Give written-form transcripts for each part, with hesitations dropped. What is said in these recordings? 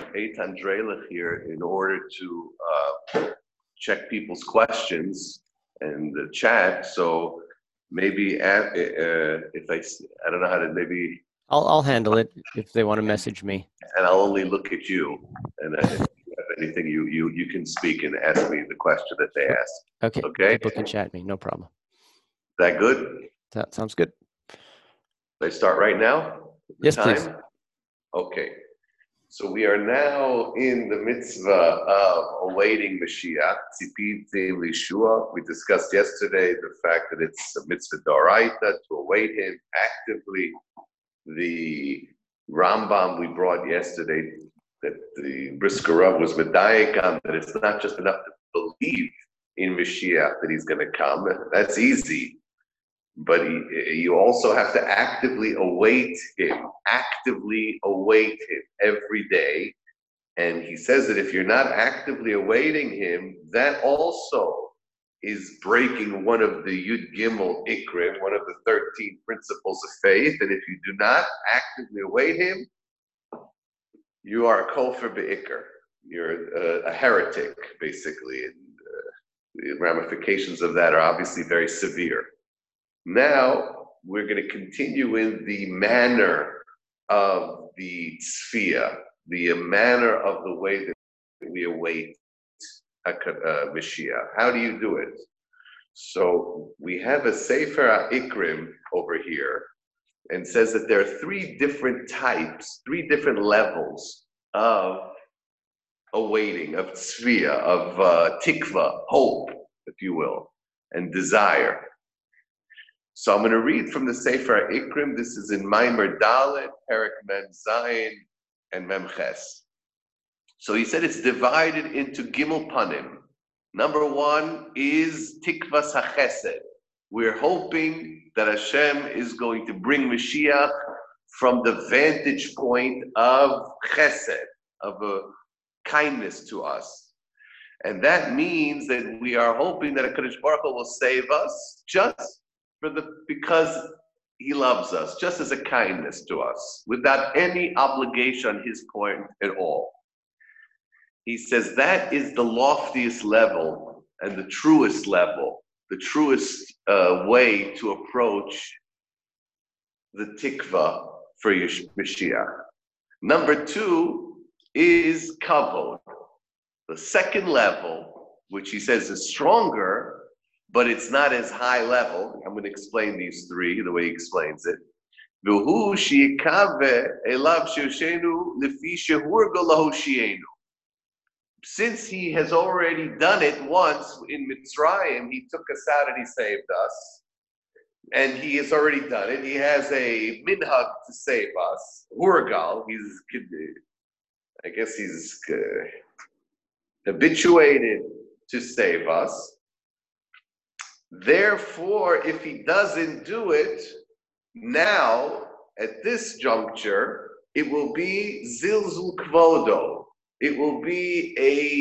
Eitan Drelich here in order to check people's questions and the chat. So maybe if I don't know how to maybe. I'll handle it if they want to message me. And I'll only look at you. And if you have anything, you can speak and ask me the question that they ask. Okay. Okay. People can chat me, no problem. That good? That sounds good. Should I start right now? Yes, please. Okay. So we are now in the mitzvah of awaiting Mashiach, Tzipiti Lishua. We discussed yesterday the fact that it's a mitzvah d'oraita to await him actively. The Rambam we brought yesterday, that the Brisker Rav was medayek on, that it's not just enough to believe in Mashiach that he's going to come. That's easy. But you also have to actively await him every day. And he says that if you're not actively awaiting him, that also is breaking one of the Yud Gimel Ikrim, one of the 13 principles of faith. And if you do not actively await him, you are a kofar be'ikr. You're a heretic, basically. And the ramifications of that are obviously very severe. Now, we're going to continue in the manner of the tzfiyah, the manner of the way that we await Mashiach. How do you do it? So we have a Sefer HaIkrim over here, and says that there are three different types, three different levels of awaiting, of tzfiyah, of tikva, hope, if you will, and desire. So I'm going to read from the Sefer HaIkrim. This is in Maimer Dalet, Perek Mem Zayin, and Mem Ches. So he said it's divided into Gimel Panim. Number one is Tikvas HaChesed. We're hoping that Hashem is going to bring Mashiach from the vantage point of Chesed, of a kindness to us. And that means that we are hoping that HaKadosh Baruch Hu will save us just because he loves us, just as a kindness to us, without any obligation on his point at all. He says that is the loftiest level and the truest level, the truest way to approach the tikva for Mashiach. Number two is kavod. The second level, which he says is stronger, but it's not as high level. I'm going to explain these three the way he explains it. Since he has already done it once in Mitzrayim, he took us out and he saved us. And he has already done it. He has a minhag to save us. Hurgal, I guess he's habituated to save us. Therefore, if he doesn't do it now, at this juncture, it will be zilzul kvodo. It will be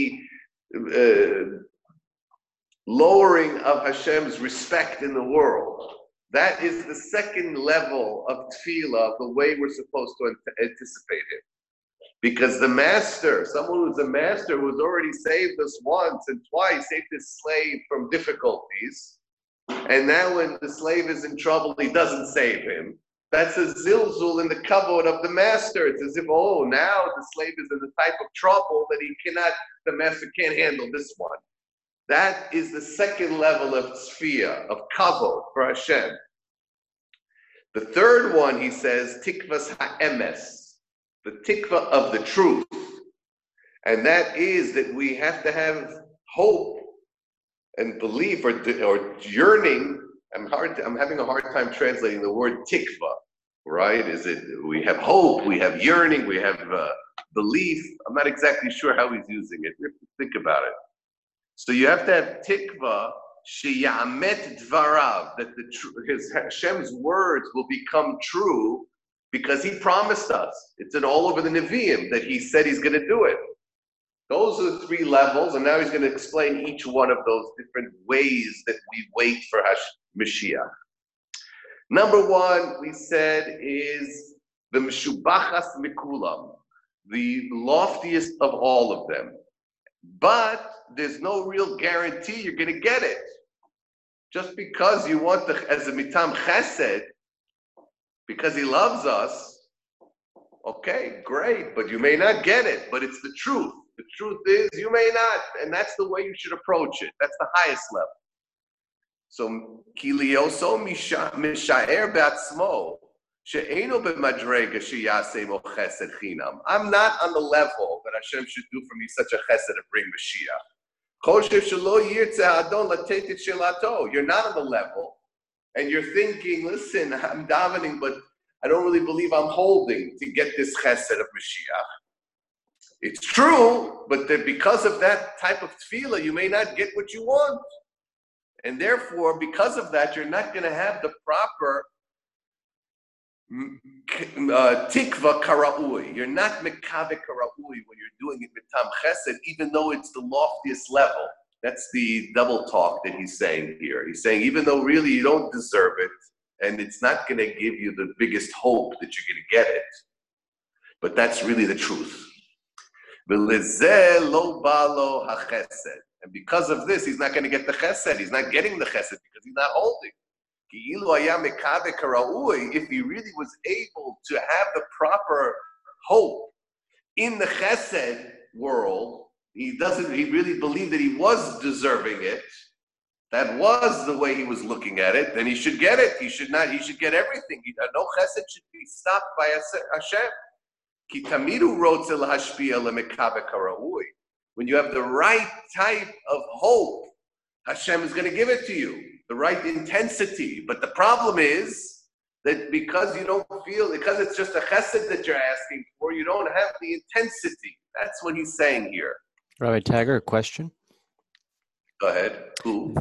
a lowering of Hashem's respect in the world. That is the second level of tefillah, the way we're supposed to anticipate it. Because the master, someone who's a master who's already saved us once and twice, saved his slave from difficulties, and now when the slave is in trouble, he doesn't save him. That's a zilzul in the kavod of the master. It's as if, oh, now the slave is in the type of trouble that the master can't handle this one. That is the second level of tzfiyah, of kavod for Hashem. The third one, he says, tikvas ha'emes, the tikva of the truth. And that is that we have to have hope and belief or yearning. I'm having a hard time translating the word tikva, right? Is it we have hope, we have yearning, we have belief? I'm not exactly sure how he's using it. We have to think about it. So you have to have tikva sheyamet dvarav, that Hashem's words will become true because he promised us. It's in all over the Nevi'im that he said he's going to do it. Those are the three levels, and now he's going to explain each one of those different ways that we wait for Mashiach. Number one, we said, is the Meshubachas Mikulam. the loftiest of all of them. But there's no real guarantee you're going to get it. Just because you want as a mitam chesed, because he loves us, okay, great, but you may not get it, but it's the truth. The truth is you may not, and that's the way you should approach it. That's the highest level. So, kilioso mishaer be'atzmo, she'eno b'madrega sheyaseh mo chesed chinam. I'm not on the level that Hashem should do for me such a chesed to bring Mashiach. You're not on the level, and you're thinking, listen, I'm davening, but I don't really believe I'm holding to get this chesed of Mashiach. It's true, but because of that type of tefillah, you may not get what you want. And therefore, because of that, you're not going to have the proper tikva karaui. You're not mekave karaui when you're doing it with tam chesed, even though it's the loftiest level. That's the double talk that he's saying here. He's saying even though really you don't deserve it, and it's not going to give you the biggest hope that you're going to get it, but that's really the truth. And because of this, he's not going to get the chesed. He's not getting the chesed because he's not holding. If he really was able to have the proper hope in the chesed world, he really believed that he was deserving it. That was the way he was looking at it. Then he should get it. He should get everything. No chesed should be stopped by Hashem. When you have the right type of hope, Hashem is going to give it to you, the right intensity. But the problem is that because you don't feel, because it's just a chesed that you're asking for, you don't have the intensity. That's what he's saying here. Rabbi Tagger, a question? Go ahead. Who?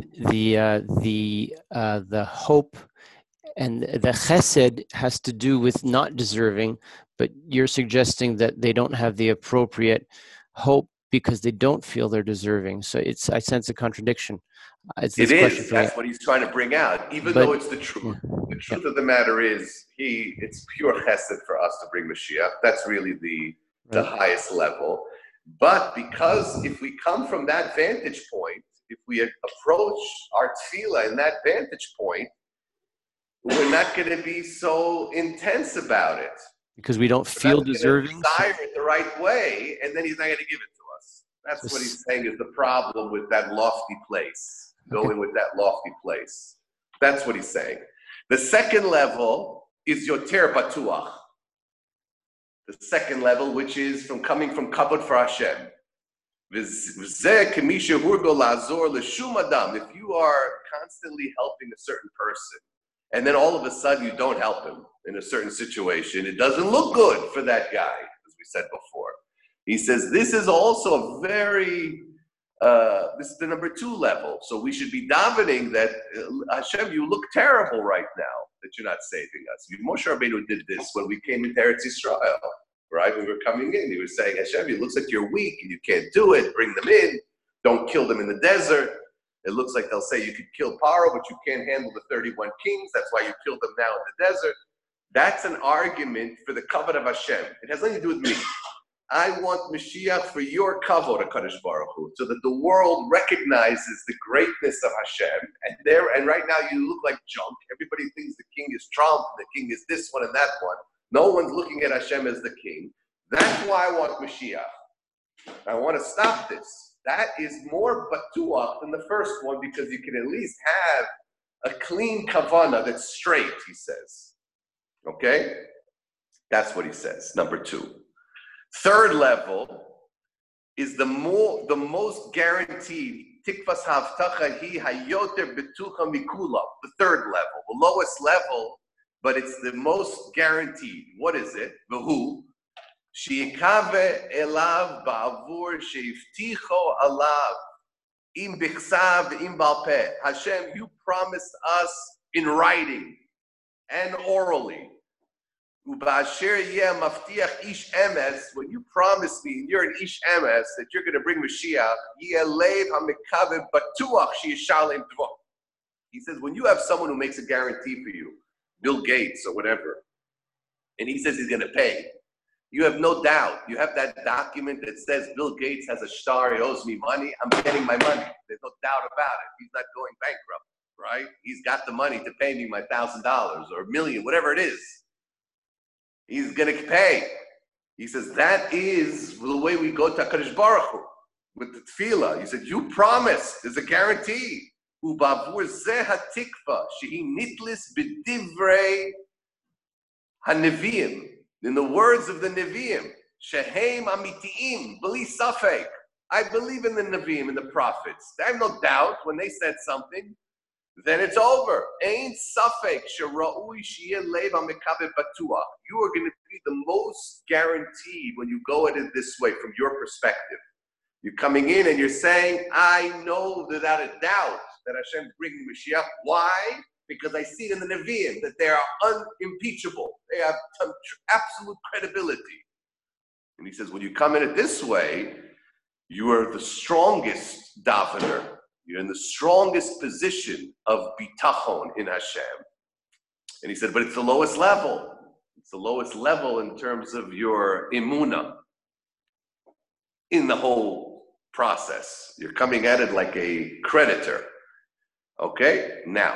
The hope and the chesed has to do with not deserving, but you're suggesting that they don't have the appropriate hope because they don't feel they're deserving. So I sense a contradiction. It is. That's what he's trying to bring out, though it's the truth. Yeah. The truth of the matter is, it's pure chesed for us to bring Mashiach. That's really the highest level. But because if we come from that vantage point, if we approach our tefillah in that vantage point, we're not going to be so intense about it. Because we don't feel deserving? Desire it the right way, and then he's not going to give it to us. That's what he's saying is the problem with that lofty place. Going with that lofty place. That's what he's saying. The second level is yoter batuach. The second level, which is coming from kavod for Hashem. If you are constantly helping a certain person, and then all of a sudden you don't help him in a certain situation, it doesn't look good for that guy, as we said before. He says this is also a very, this is the number 2 level. So we should be davening that, Hashem, you look terrible right now that you're not saving us. Moshe Rabbeinu did this when we came into Eretz Yisrael, right? When we were coming in, he was saying, Hashem, it looks like you're weak and you can't do it. Bring them in. Don't kill them in the desert. It looks like they'll say you could kill Paro, but you can't handle the 31 kings. That's why you killed them now in the desert. That's an argument for the kavod of Hashem. It has nothing to do with me. I want Mashiach for your kavod, HaKadosh Baruch Hu, so that the world recognizes the greatness of Hashem. And right now you look like junk. Everybody thinks the king is Trump, the king is this one and that one. No one's looking at Hashem as the king. That's why I want Mashiach. I want to stop this. That is more batuach than the first one because you can at least have a clean kavanah that's straight, he says. Okay? That's what he says, number 2. Third level is the most guaranteed. Tikvas havtacha hi hayoter betucha mikula. The third level, the lowest level, but it's the most guaranteed. What is it? V'hu sheikave elav ba'avur sheifticho alav im bichsav im balpeh. Hashem, you promised us in writing and orally. Ubasher yeh maftiach ish emes. When you promised me, and you're an ish emes, that you're going to bring Mashiach, yeh leiv hamikavev batuach sheishalem dvo. He says, when you have someone who makes a guarantee for you, Bill Gates or whatever, and he says he's going to pay, You have no doubt. You have that document that says Bill Gates has a star, he owes me money, I'm getting my money. There's no doubt about it. He's not going bankrupt, right? He's got the money to pay me my $1,000 or $1 million, whatever it is. He's going to pay. He says, that is the way we go to HaKadosh Baruch Hu, with the tefillah. He said, you promised, there's a guarantee. Ubavur zeh hatikva, shehi nitlis b'divrei ha-neviim. In the words of the Nevi'im, shehem amitiim, b'li safek. I believe in the Nevi'im and the prophets. I have no doubt when they said something, then it's over. Ain't safek shera'ui sheyeh lev ha'mekabeh batuach. You are going to be the most guaranteed when you go at it this way from your perspective. You're coming in and you're saying, I know without a doubt that Hashem is bringing Mashiach. Why? Because I see it in the Nevi'im that they are unimpeachable. They have absolute credibility. And he says, when you come in it this way, you are the strongest davener. You're in the strongest position of bitachon in Hashem. And he said, but it's the lowest level. It's the lowest level in terms of your emunah in the whole process. You're coming at it like a creditor. Okay? Now,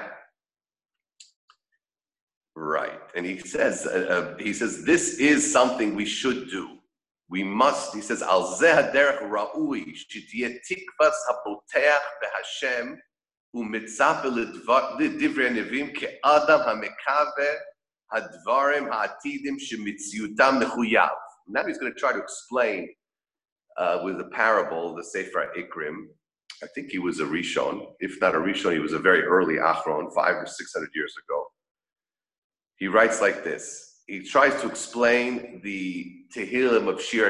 right. And he says, this is something we should do. We must, he says, Al zeh haderech ra'ui, shetiye tikvas hapoteach beHashem, u'mitzape l'divrei nevim ke'adam ha'mekave hadvarim ha'atidim shemitziutam mechuyav. Now he's going to try to explain with a parable, the Sefer Ikrim. I think he was a Rishon. If not a Rishon, he was a very early Achron, 500 or 600 years ago. He writes like this. He tries to explain the Tehillim of Shir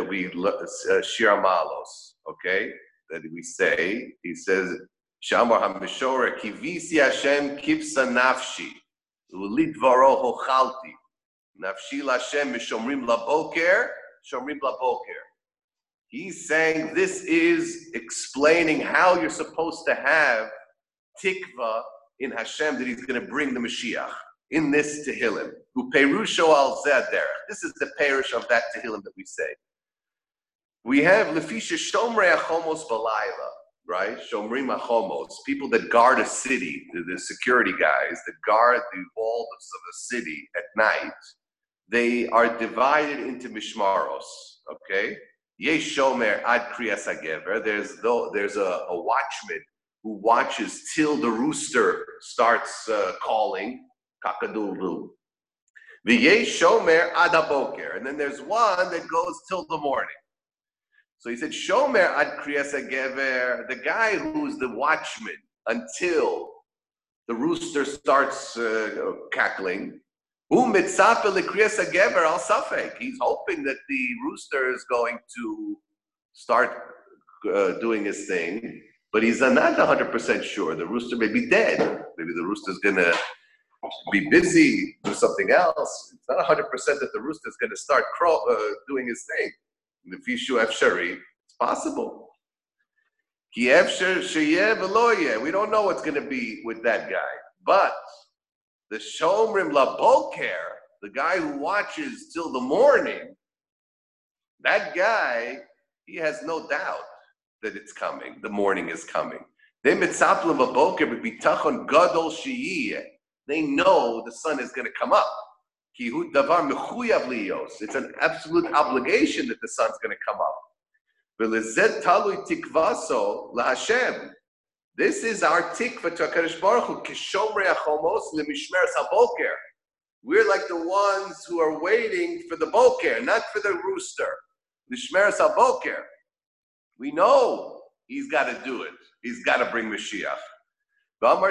Malos, okay, that we say. He says, Shamar HaMeshoreh, Kivisi Hashem kivsa nafshi, u'lidvaro hochalti, nafshi l'Hashem mishomrim laboker, shomrim laboker. He's saying this is explaining how you're supposed to have tikva in Hashem, that he's going to bring the Mashiach. In this Tehillim, Uperusho al zeh haderech. This is the parish of that Tehillim that we say. We have Lefisha Shomrei Achomos Balayla, right? Shomrim Achomos, people that guard a city, the security guys that guard the walls of a city at night. They are divided into mishmaros, okay? Yesh Shomer ad kriyas hagever. There's a watchman who watches till the rooster starts calling. Kakadoodle. V'yesh shomer ad haboker, and then there's one that goes till the morning. So he said, shomer ad kriyas hagever, the guy who's the watchman until the rooster starts cackling. Hu mitzape l'kriyas hagever al safek. He's hoping that the rooster is going to start doing his thing, but he's not 100% sure. The rooster may be dead. Maybe the rooster's going to be busy, do something else. It's not 100% that the rooster is going to start doing his thing. The Fishu Efshari, it's possible. Ki Efshar sheyeh v'lo. We don't know what's going to be with that guy. But the Shomrim Laboker, the guy who watches till the morning, that guy, he has no doubt that it's coming. The morning is coming. They mitzaplim Laboker b'bitachon gadol sheyeh. They know the sun is going to come up. It's an absolute obligation that the sun's going to come up. This is our tikva to HaKadosh Baruch Hu. We're like the ones who are waiting for the boker, not for the rooster. Lishmeres haboker. We know he's got to do it. He's got to bring Mashiach. We have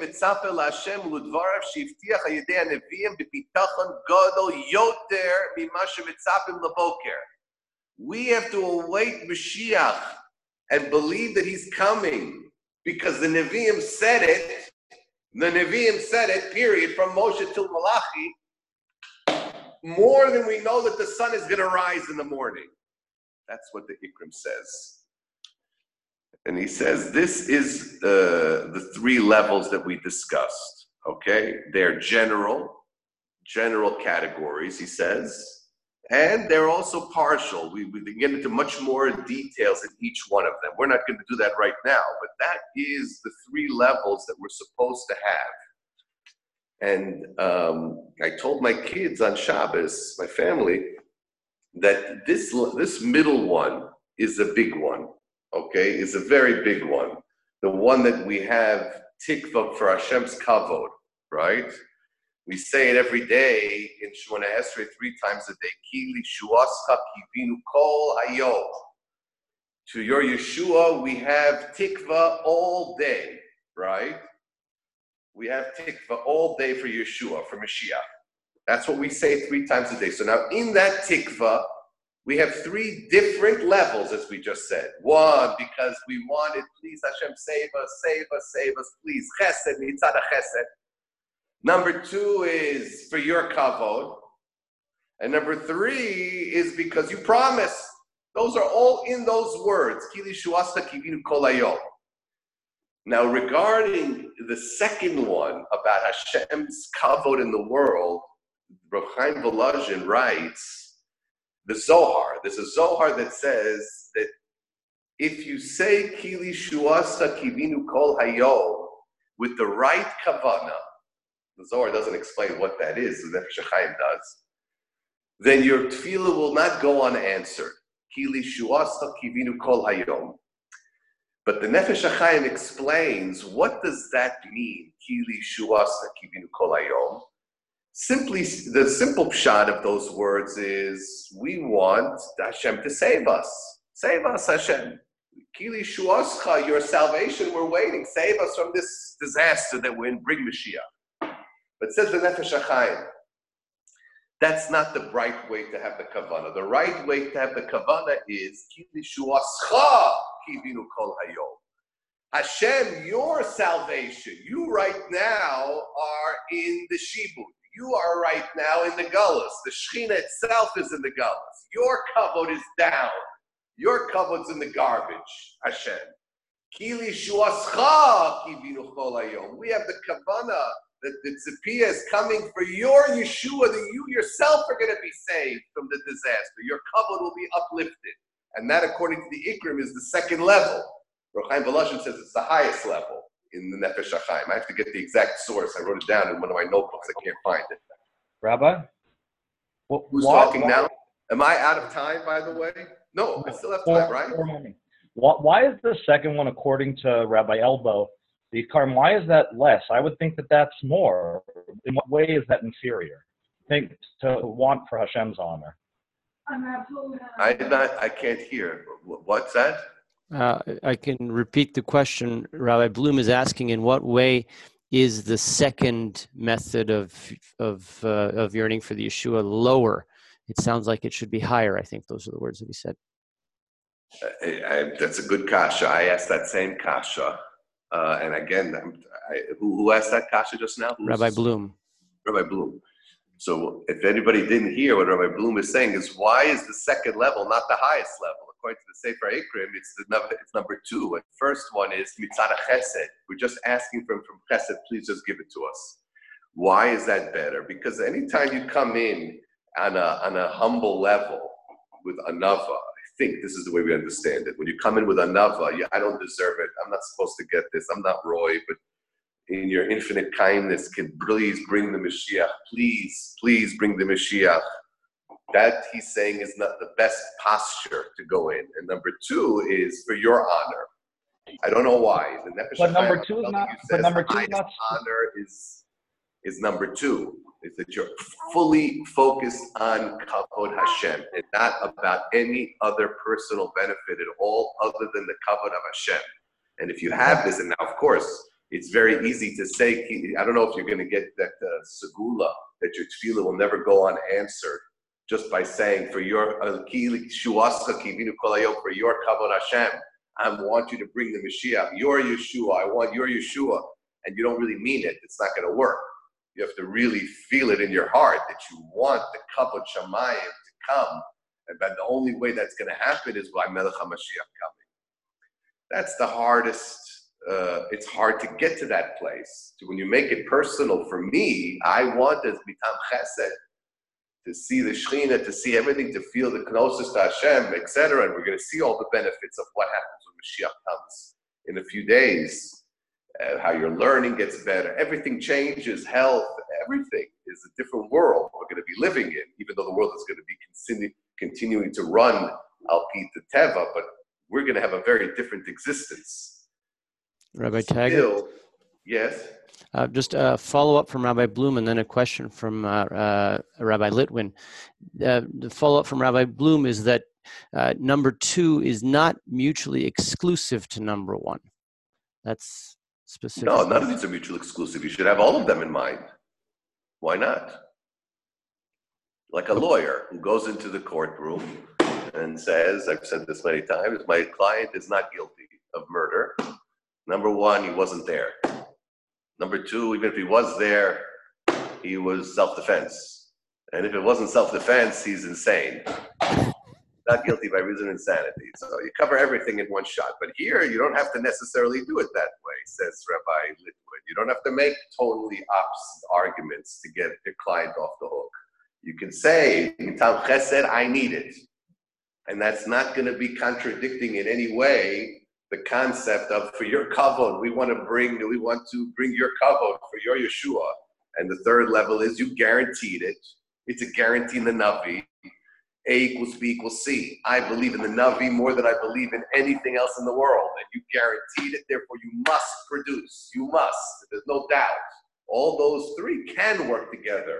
to await Mashiach and believe that he's coming because the Nevi'im said it. The Nevi'im said it, period, from Moshe till Malachi, more than we know that the sun is going to rise in the morning. That's what the Ikrim says. And he says, this is the three levels that we discussed, okay? They're general categories, he says. And they're also partial. We get into much more details in each one of them. We're not going to do that right now, but that is the three levels that we're supposed to have. And I told my kids on Shabbos, my family, that this middle one is a big one, okay? Is a very big one. The one that we have tikva for Hashem's kavod, right? We say it every day in Shemona Esrei 3 times a day. Ki lishuascha kivinu kol hayom. To your Yeshua, we have tikva all day, right? We have tikva all day for Yeshua, for Mashiach. That's what we say 3 times a day. So now in that tikva, we have 3 different levels, as we just said. 1, because we wanted, please Hashem, save us, please. Chesed, mitzad chesed. Number 2 is for your kavod. And number 3 is because you promised. Those are all in those words. Ki lishuascha kivinu kol hayom. Now, regarding the second one about Hashem's kavod in the world, Rav Chaim Volozhin writes, the Zohar, there's a Zohar that says that if you say Ki lishuascha kivinu kol hayom with the right kavanah, the Zohar doesn't explain what that is, the Nefesh HaChaim does, then your tefillah will not go unanswered. Ki lishuascha kivinu kol hayom. But the Nefesh HaChaim explains, what does that mean, Ki lishuascha kivinu kol hayom? Simply, the simple pshat of those words is, we want Hashem to save us. Save us, Hashem. Ki lishuascha, your salvation, we're waiting. Save us from this disaster that we're in, bring Mashiach. But says the Nefesh HaChaim, that's not the right way to have the kavanah. The right way to have the kavanah is Ki lishuascha kivinu kol hayom. Hashem, your salvation, you right now are in the shibud. You are right now in the galus. The Shechina itself is in the galus. Your kavod is down. Your kavod's in the garbage, Hashem. Ki lishuascha kivinu kol hayom. We have the kavanah that the tzipiyah is coming for your Yeshua, that you yourself are going to be saved from the disaster. Your kavod will be uplifted. And that, according to the Ikrim, is the second level. Rav Chaim Volozhin says it's the highest level in the Nefesh HaChaim. I have to get the exact source. I wrote it down in one of my notebooks. I can't find it. Rabbi? Who's talking now? Am I out of time, by the way? No, I still have time, right? Why is the second one, according to Rabbi Elbow, the Ikarim, why is that less? I would think that that's more. In what way is that inferior? Think to want for Hashem's honor. I can't hear. What's that? I can repeat the question. Rabbi Bloom is asking, in what way is the second method of yearning for the Yeshua lower? It sounds like it should be higher. I think those are the words that he said. That's a good kasha. I asked that same kasha. And again, who asked that kasha just now? Rabbi Bloom. Rabbi Bloom. So if anybody didn't hear what Rabbi Bloom is saying, is why is the second level not the highest level? According to the Sefer Ikrim, it's number 2. And the first one is mitzad chesed. We're just asking from chesed, please just give it to us. Why is that better? Because anytime you come in on a humble level with anava, I think this is the way we understand it. When you come in with anava, I don't deserve it. I'm not supposed to get this. I'm not Roy, but in your infinite kindness, can please bring the Mashiach. Please bring the Mashiach. That, he's saying, is not the best posture to go in. And number 2 is for your honor. I don't know why. The Nefesh But number 2 is not. But number 2 is not. Honor is number 2. Is that you're fully focused on kavod Hashem and not about any other personal benefit at all, other than the kavod of Hashem. And if you have this, and now of course it's very easy to say, I don't know if you're going to get that segula that your tefillah will never go unanswered, just by saying, for your ki lishuascha kivinu kol hayom, for your kavod Hashem, I want you to bring the Mashiach, your Yeshua, I want your Yeshua, and you don't really mean it, it's not going to work. You have to really feel it in your heart that you want the kavod shamayim to come, and the only way that's going to happen is by Melech HaMashiach coming. That's the hardest. It's hard to get to that place. So when you make it personal, for me, I want as mitam chesed to see the Shekhinah, to see everything, to feel the closest to Hashem, etc. And we're going to see all the benefits of what happens when Mashiach comes in a few days. How your learning gets better. Everything changes, health, everything is a different world we're going to be living in, even though the world is going to be continuing to run al-pi teva, but we're going to have a very different existence. Rabbi Taggart? Yes? Just a follow-up from Rabbi Bloom and then a question from Rabbi Litwin. The follow-up from Rabbi Bloom is that number 2 is not mutually exclusive to number 1. That's specific. No, none of these are mutually exclusive. You should have all of them in mind. Why not? Like a lawyer who goes into the courtroom and says, I've said this many times, my client is not guilty of murder. Number 1, he wasn't there. Number 2, even if he was there, he was self-defense. And if it wasn't self-defense, he's insane. Not guilty by reason of insanity. So you cover everything in one shot. But here, you don't have to necessarily do it that way, says Rabbi Litwin. You don't have to make totally opposite arguments to get your client off the hook. You can say, Mitam Chesed, I need it. And that's not going to be contradicting in any way the concept of, for your kavod, we want to bring your kavod for your Yeshua. And the third level is you guaranteed it. It's a guarantee in the Navi. A equals B equals C. I believe in the Navi more than I believe in anything else in the world. And you guaranteed it, therefore you must produce. You must. There's no doubt. All those 3 can work together.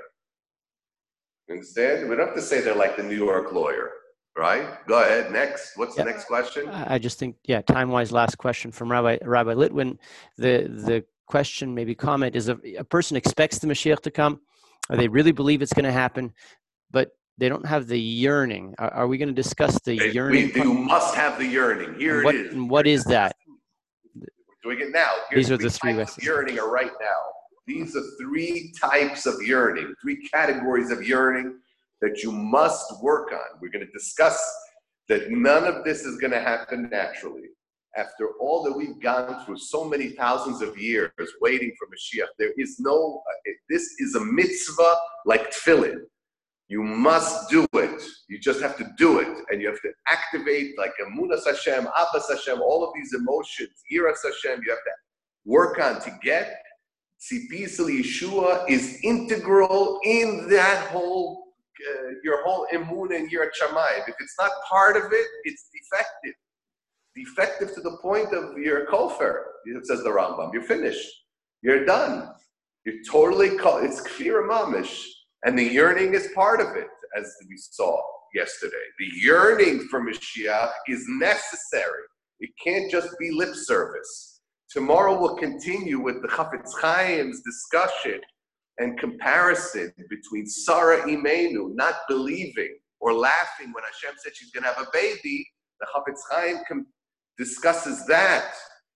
Understand? We don't have to say they're like the New York lawyer, right? Go ahead. Next. What's the next question? I just think, time-wise, last question from Rabbi Litwin. The question, maybe comment, is a person expects the Mashiach to come, or they really believe it's going to happen, but they don't have the yearning. Are we going to discuss the yearning? You must have the yearning. Here it is. And what is that? We're doing it now. These are the 3 types of yearning are right now. These are 3 types of yearning, 3 categories of yearning that you must work on. We're going to discuss that none of this is going to happen naturally. After all that we've gone through, so many thousands of years waiting for Mashiach, there is no, this is a mitzvah like tefillin. You must do it. You just have to do it. And you have to activate like Emunas Hashem, Abbas Hashem, all of these emotions, Yiras Hashem, you have to work on to get. Tzipis Yeshua is integral in that whole, your whole Emun and Yirat Shamayim. If it's not part of it, it's defective. Defective to the point of your kofar, says the Rambam. You're finished. You're done. You're totally, it's kfir mamish. And the yearning is part of it, as we saw yesterday. The yearning for Mashiach is necessary. It can't just be lip service. Tomorrow we'll continue with the Chafetz Chaim's discussion and comparison between Sarah Imenu not believing or laughing when Hashem said she's going to have a baby. The Chafetz Chaim discusses that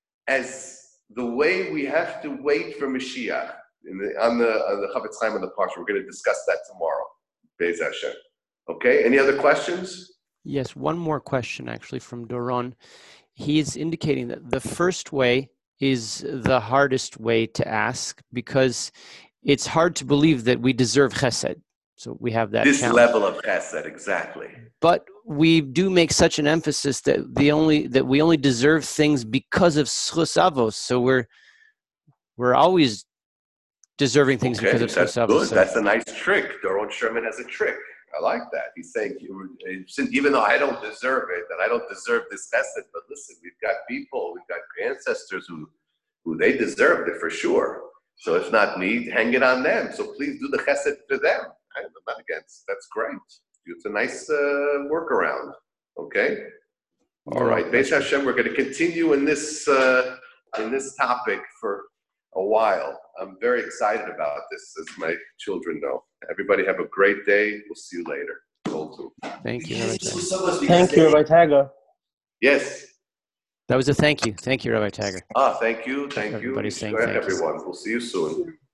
as the way we have to wait for Mashiach. On the Chafetz Chaim and the Parsha, we're going to discuss that tomorrow. Be'ez Hashem. Okay, any other questions? Yes, one more question actually from Doron. He is indicating that the first way is the hardest way to ask because it's hard to believe that we deserve chesed. So we have that this challenge. Level of chesed, exactly. But we do make such an emphasis that we only deserve things because of schus avos. So we're always deserving things because of schus avos. Good. That's a nice trick. Doron Sherman has a trick. I like that. He's saying, even though I don't deserve it, and I don't deserve this chesed, but listen, we've got people, we've got ancestors who they deserved it for sure. So if not me, hang it on them. So please do the chesed for them. I'm not against. That's great. It's a nice workaround. Okay. All right. Be'ez Hashem, we're going to continue in this topic for a while. I'm very excited about this, as my children know. Everybody have a great day. We'll see you later. Thank you. Thank you, Rabbi Taggart. Yes. That was a thank you. Thank you, Rabbi Taggart. Thank you. Thank you. Everybody's saying Go ahead, thank you. everyone. We'll see you soon.